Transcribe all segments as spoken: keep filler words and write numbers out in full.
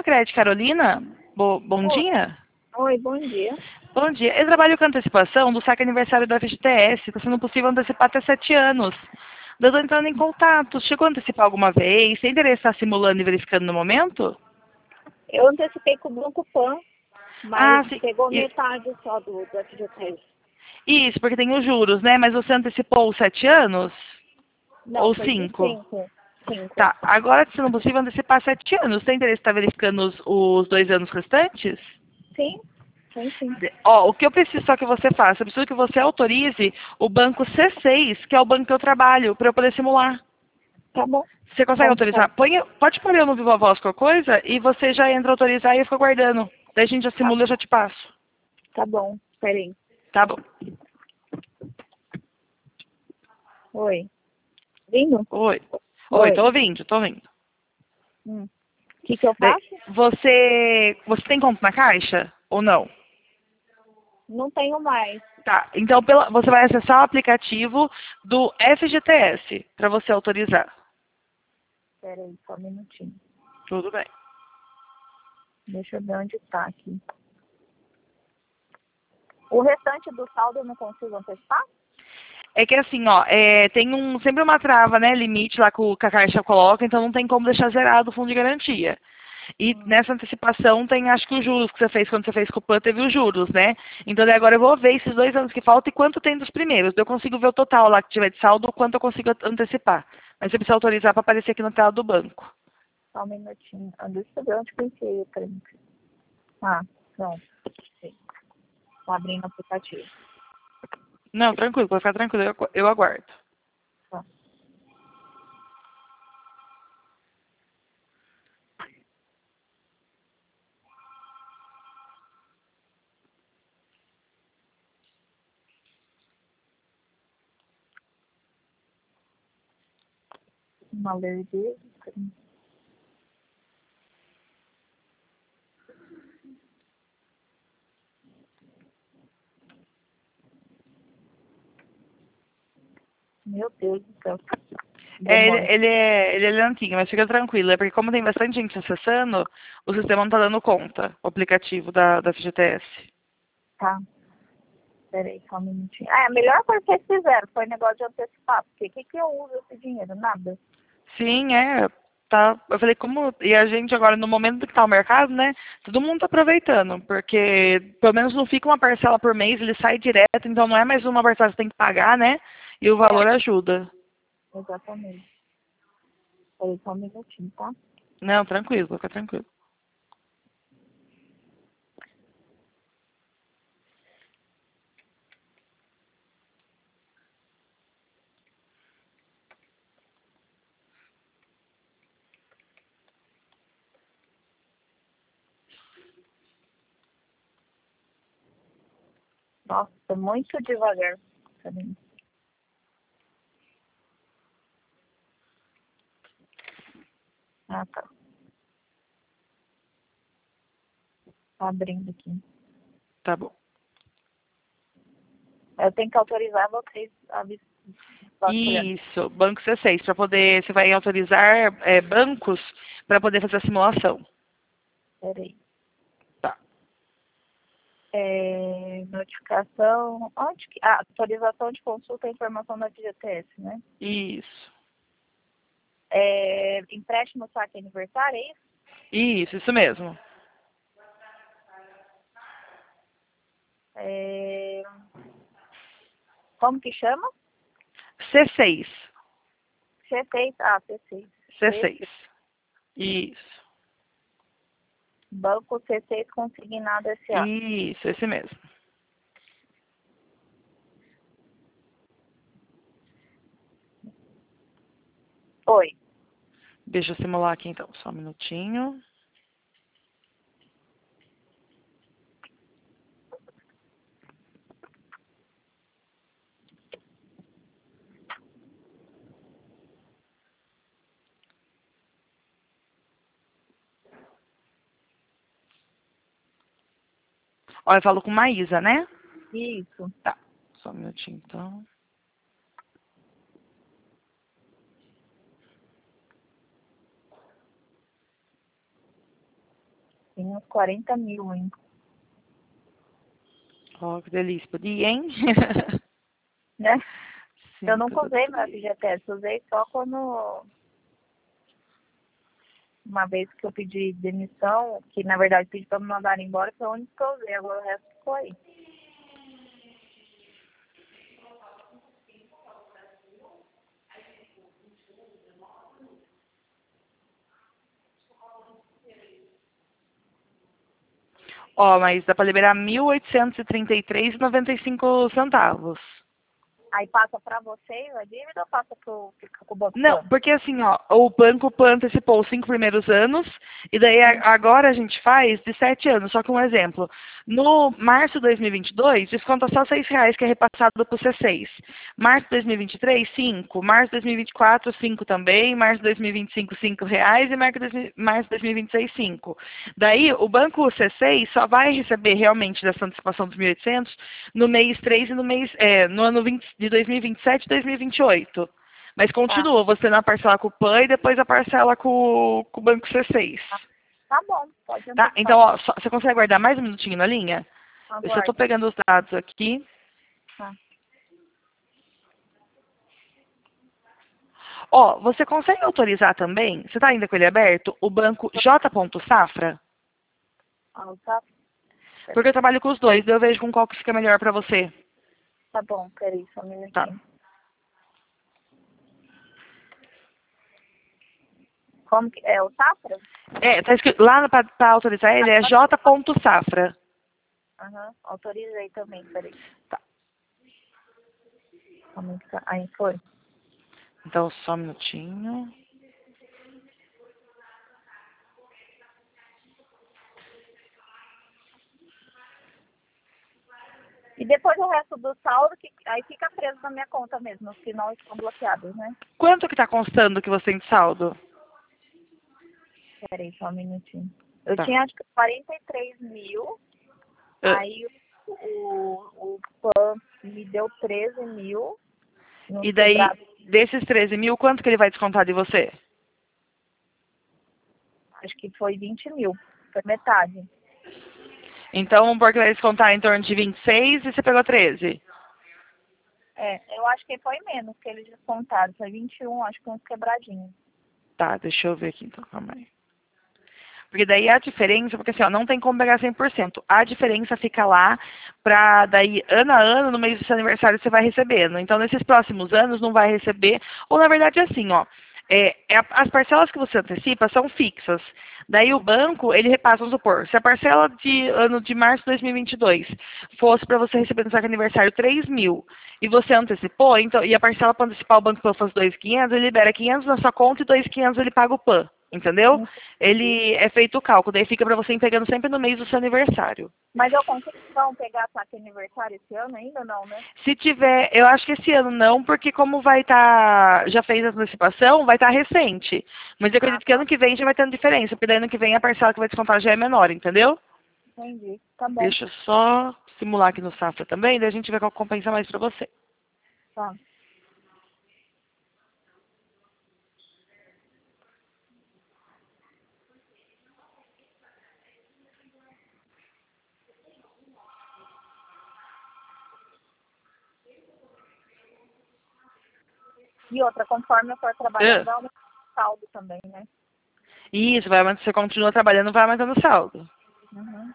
Sicredi, Carolina? Bo bom Oi, dia. oi, bom dia. Bom dia. Eu trabalho com antecipação do saque aniversário da F G T S. Está sendo possível antecipar até sete anos. Eu estou entrando em contato. Chegou a antecipar alguma vez? Sem interesse estar simulando e verificando no momento? Eu antecipei com o Banco Pan, mas Ah, sim. pegou E- metade só do, do F G T S. Isso, porque tem os juros, né? Mas você antecipou os sete anos? Não, Ou foi de cinco? cinco. Cinco. Tá. Agora, se não possível, antecipar sete anos. Tem interesse em estar verificando os, os dois anos restantes? Sim, sim, sim. De- Ó, o que eu preciso só que você faça? Eu preciso que você autorize o banco C seis, que é o banco que eu trabalho, para eu poder simular. Tá bom. Você consegue Como que autorizar? faz? Põe, pode pôr eu no Viva Voz qualquer coisa e você já entra a autorizar e eu fico aguardando. Daí a gente já Tá, simula e eu já te passo. tá bom. Peraí. Tá bom. Oi. Vindo? Oi. Oi, tô Oi. ouvindo, tô ouvindo. Hum. O que que eu Daí, faço? você, você tem conta na caixa ou não? Não tenho mais. Tá, então pela, você vai acessar o aplicativo do F G T S para você autorizar. Peraí, só um minutinho. Tudo bem. Deixa eu ver onde tá aqui. O restante do saldo eu não consigo antecipar? É que assim, ó, é, tem um, sempre uma trava, né, limite lá que, o, que a Caixa coloca, então não tem como deixar zerado o fundo de garantia. E Hum. nessa antecipação tem, acho que os juros que você fez, quando você fez com o Pan, teve os juros, né? Então daí agora eu vou ver esses dois anos que faltam e quanto tem dos primeiros. Eu consigo ver o total lá que tiver de saldo, o quanto eu consigo antecipar. Mas você precisa autorizar para aparecer aqui na tela do banco. Só um minutinho. Ah, deixa eu ver onde que eu enfiei o trem. Ah, pronto. Sim. Tô abrindo o aplicativo. Não, tranquilo, pode ficar tranquilo, eu, agu- eu aguardo. Tá. Uma alergia. Meu Deus do céu. É, ele, Demora. ele é, ele é lentinho, mas fica tranquilo. É porque como tem bastante gente acessando, o sistema não tá dando conta, o aplicativo da, da F G T S. Tá. Peraí, só um minutinho. Ah, a melhor coisa que eles fizeram foi o negócio de antecipar. Porque o que, que eu uso esse dinheiro? Nada. Sim, é. Tá, eu falei, como. E a gente agora, no momento que tá o mercado, né? Todo mundo tá aproveitando, porque pelo menos não fica uma parcela por mês, ele sai direto, então não é mais uma parcela que você tem que pagar, né? E o valor É, ajuda. exatamente. Peraí, só um minutinho, tá? Não, tranquilo, fica tranquilo. Nossa, tô muito devagar. Peraí. Ah, tá. Tá abrindo aqui. Tá bom. Eu tenho que autorizar vocês a vis- vasculhar. Isso, banco C seis, para poder. Você vai autorizar é, bancos para poder fazer a simulação. Peraí. Tá. É, notificação. Onde que. Ah, atualização de consulta e informação da F G T S, né? Isso. É, empréstimo saque aniversário, é isso? Isso, isso mesmo. É, como que chama? C seis. C seis. Ah, C seis. C C seis. seis. Isso. Banco C seis Consignado S A. Isso, esse mesmo. Oi. Deixa eu simular aqui então, só um minutinho. Ó, eu falo com Maísa, né? Isso. Tá, só um minutinho então. tinha uns quarenta mil, hein? Ó, que delícia. Podia, hein? Né? Eu Cinco, nunca usei meu F G T S, usei só quando uma vez que eu pedi demissão, que na verdade pedi pra me mandar embora, foi o único que eu usei, agora o resto ficou aí. Ó, mas dá pra liberar mil oitocentos e trinta e três e noventa e cinco centavos. Aí passa pra vocês a dívida ou passa pro, fica com o Banco Não, Pan? porque assim, ó, o banco Pan antecipou os cinco primeiros anos, e daí a- agora a gente faz de sete anos. Só que um exemplo, no março de dois mil e vinte e dois, desconta só seis reais que é repassado pro C seis. Março de dois mil e vinte e três, cinco. Março de dois mil e vinte e quatro, cinco também. Março de dois mil e vinte e cinco, cinco reais. E março de dois mil março de dois mil e vinte e seis, cinco. Daí o banco C seis só vai receber realmente dessa antecipação dos mil e oitocentos no mês três e no mês, é, no ano vinte, de dois mil e vinte e sete e dois mil e vinte e oito. Mas Tá, continua, você na parcela com o Pan e depois a parcela com, com o Banco C seis. tá, tá bom, pode Tá? antecipar. Então, ó, só- você consegue guardar mais um minutinho na linha? Eu só estou Aguarde. pegando os dados aqui. Tá. Ó, você consegue autorizar também, você está ainda com ele aberto, o banco J. Safra? Ah, tá, Porque eu trabalho com os dois, daí eu vejo com qual que fica melhor para você. tá bom, peraí, só um Tá. minutinho. Como que é o Safra? É, tá escrito, lá para autorizar ele é J. Safra. Aham, autorizei também, peraí. Tá. Como que tá? Aí foi. Então, só um minutinho. E depois o resto do saldo, que aí fica preso na minha conta mesmo, os que não estão bloqueados, né? Quanto que está constando que você tem de saldo? Peraí, só um minutinho. Eu Tá. tinha acho que quarenta e três mil, Ah, aí o, o, o Pan me deu treze mil nos E daí, quebrados, desses treze mil, quanto que ele vai descontar de você? acho que foi vinte mil, foi metade. Então, vamos pôr que vai descontar em torno de vinte e seis e você pegou treze. É, eu acho que foi menos que eles descontaram, foi vinte e um, acho que uns quebradinhos. Tá, deixa eu ver aqui então, calma aí. Porque daí a diferença, porque assim, ó, não tem como pegar cem por cento. A diferença fica lá pra daí, ano a ano, no mês do seu aniversário, você vai recebendo. Então, nesses próximos anos, não vai receber. Ou, na verdade, é assim, ó. É, é a- as parcelas que você antecipa são fixas. Daí o banco, ele repassa, vamos supor, se a parcela de ano de março de dois mil e vinte e dois fosse para você receber no seu aniversário três mil e você antecipou, então, e a parcela para antecipar o banco fosse dois mil e quinhentos, ele libera quinhentos na sua conta e dois mil e quinhentos ele paga o P A N. Entendeu? Ele é feito o cálculo, daí fica pra você ir pegando sempre no mês do seu aniversário. Mas eu consigo então pegar a placa de aniversário esse ano ainda não, né? Se tiver, eu acho que esse ano não, porque como vai estar, já fez a antecipação, vai estar recente. Mas eu Ah, acredito que ano que vem já vai tendo diferença, porque daí ano que vem a parcela que vai descontar já é menor, entendeu? entendi. Tá bom. Deixa eu só simular aqui no Safra também, daí a gente vê qual compensa mais pra você. Tá. E outra, conforme eu for trabalhando, Ah, dá um saldo também, né? Isso, vai, mas você continua trabalhando, vai aumentando o saldo. Uhum.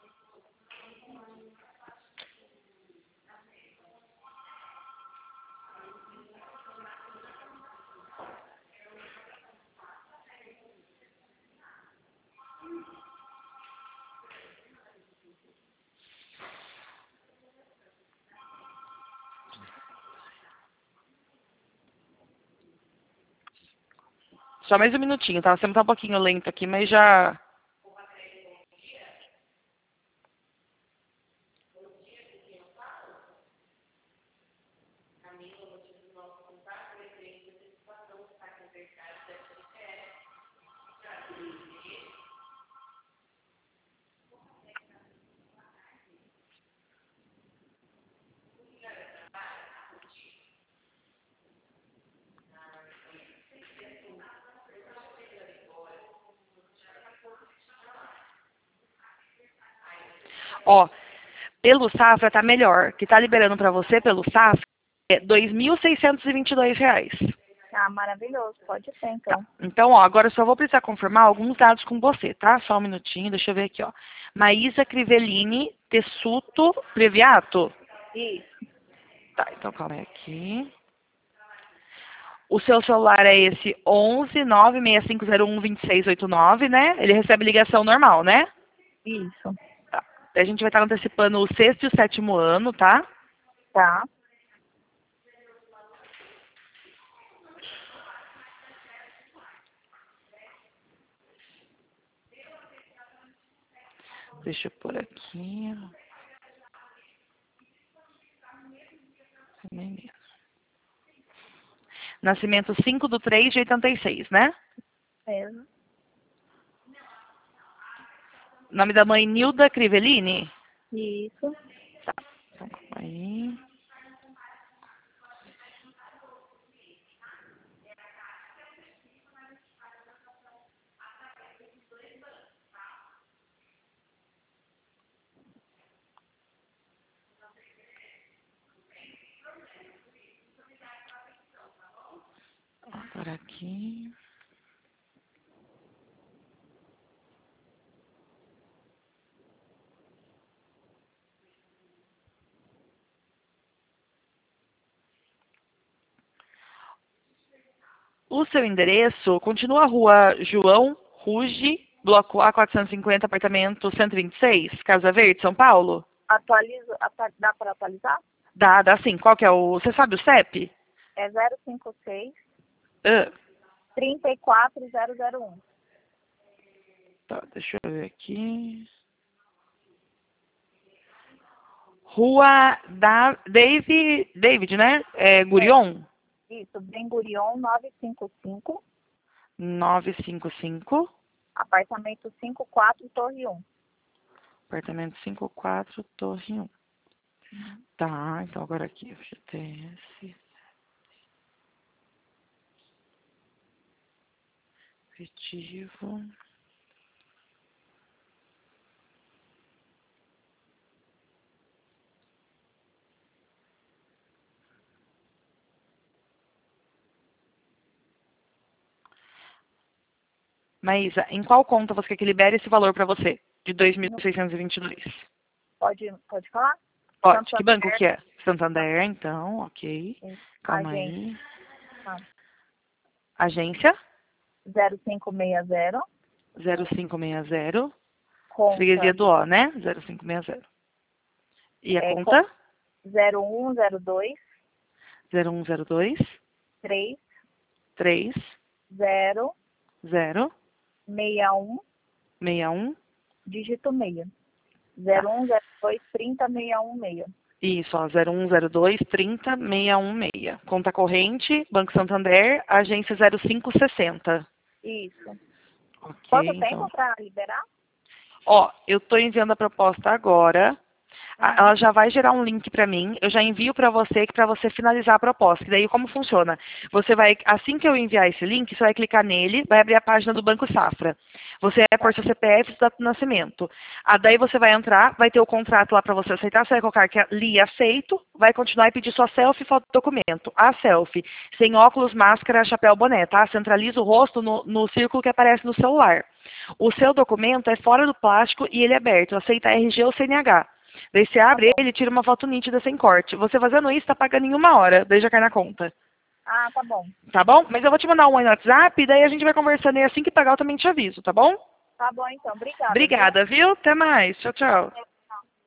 Só mais um minutinho, tá? Você tá um pouquinho lento aqui, mas já. Ó, pelo Safra tá melhor. Que tá liberando para você pelo Safra é dois mil seiscentos e vinte e dois reais. Ah, maravilhoso. Pode ser, então. Tá. Então, ó, agora eu só vou precisar confirmar alguns dados com você, tá? Só um minutinho, deixa eu ver aqui, ó. Maísa Crivellini, Tessuto, Previato. Isso. Tá, então calma aí aqui. O seu celular é esse onze nove seis cinco zero um dois seis oito nove, né? Ele recebe ligação normal, né? Isso. Tá. A gente vai estar antecipando o sexto e o sétimo ano, tá? Tá. Deixa eu pôr aqui. Nascimento cinco do três de oitenta e seis, né? Mesmo. Nome da mãe, Nilda Crivellini? Isso. Tá, então calma aí. Agora aqui. O seu endereço continua a rua João Ruge, bloco A quatrocentos e cinquenta, apartamento cento e vinte e seis, Casa Verde, São Paulo? Atualiza, atu- dá para atualizar? Dá, dá sim. Qual que é o... Você sabe o C E P? É zero cinco seis, Ah, três quatro zero zero um. tá, deixa eu ver aqui. Rua da David, David, né? É, Gurion? Isso, Ben Gurion novecentos e cinquenta e cinco, novecentos e cinquenta e cinco, apartamento cinquenta e quatro, Torre um. apartamento cinquenta e quatro, Torre um. Uhum. Tá, então agora aqui, F G T S. Efetivo. Maísa, em qual conta você quer que libere esse valor para você? De dois mil seiscentos e vinte e dois. Pode, pode falar? Pode. Que Santander. banco que é? Santander, então, ok. Calma Agência. aí. Tá. Agência zero cinco seis zero. zero cinco seis zero. Conta. Freguesia do O, né? zero cinco seis zero. E a É, conta? zero um zero dois, zero um zero dois, três três, zero zero, seis um, seis um. dígito seis. zero um zero dois, trinta, seis um seis. Isso, ó, zero um zero dois, trinta, seis um seis. Conta corrente, Banco Santander, agência zero cinco sessenta. Isso. Ok, Quanto então. tempo para liberar? Ó, eu estou enviando a proposta agora. A- Ela já vai gerar um link para mim. Eu já envio para você que para você finalizar a proposta. E daí como funciona? Você vai, assim que eu enviar esse link, você vai clicar nele, vai abrir a página do Banco Safra. Você vai pôr seu C P F e data de nascimento. Ah, daí você vai entrar, vai ter o contrato lá para você aceitar. Você vai colocar que li aceito, vai continuar e pedir sua selfie e foto do documento. A selfie, sem óculos, máscara, chapéu, boné, tá? Centraliza o rosto no, no círculo que aparece no celular. O seu documento é fora do plástico e ele é aberto. Aceita R G ou C N H. Daí você abre ele e tira uma foto nítida sem corte. Você fazendo isso, tá pagando em uma hora. Daí já cai na conta. Ah, tá bom. Tá bom? Mas eu vou te mandar um oi no WhatsApp e daí a gente vai conversando e assim que pagar eu também te aviso, tá bom? Tá bom, então. Obrigada. Obrigada, viu? Até mais. Tchau, tchau. Viu?